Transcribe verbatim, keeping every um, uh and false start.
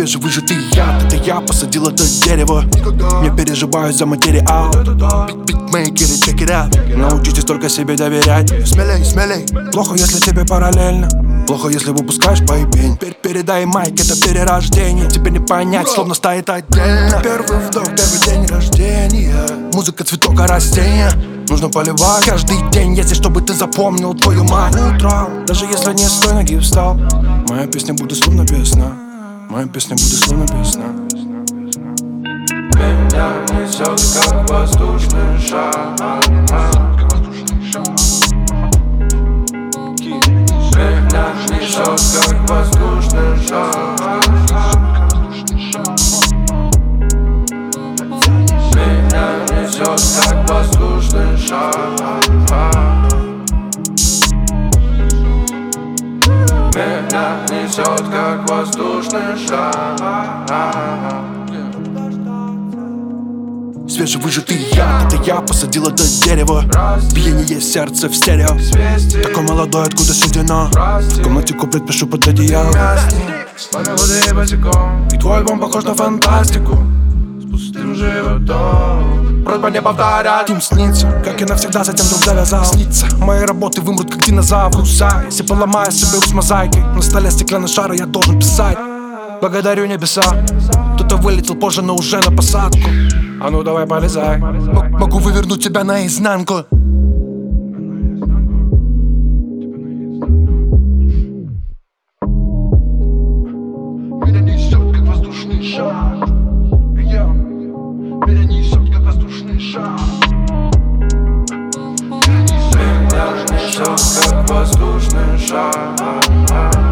Свежевыжатый яд, это я посадил это дерево. Не переживаю за материал. Битмейкеры, check it out. Научитесь только себе доверять. Смелей, смелей. Плохо, если тебе параллельно. Плохо, если выпускаешь поебень. Передай майк, это перерождение. Тебе не понять, словно стоит отдельно. Первый вдох, первый день рождения. Музыка, цветок, а растения нужно поливать каждый день, если чтобы ты запомнил твою мать. Утром, даже если не с той ноги встал, моя песня будет словно песня. Моя песня будет словно песня. Меня несет, как воздушный шар. Меня несет, как воздушный шар. Меня несет, как воздушный шар. Меня несет, как воздушный шар. Свежевыжатый яд, это я посадил это дерево. Биение сердца в стерео. Такой молодой, откуда седина? В комнате куплет, пишу под одеялом. И твой альбом похож на фантастику с пустым животом. Просьба не повторять. Им снится, как я навсегда затем вдруг завязал. Снится, мои работы вымрут, как динозавры. Если поломаю, соберу с мозаикой. На столе стеклянный шар, я должен писать. Благодарю небеса. Кто-то вылетел позже, но уже на посадку. А ну давай полезай. М- Могу вывернуть тебя наизнанку. Меня несет, как воздушный шар. Меня несет, как воздушный шар. Меня несет, как воздушный шар.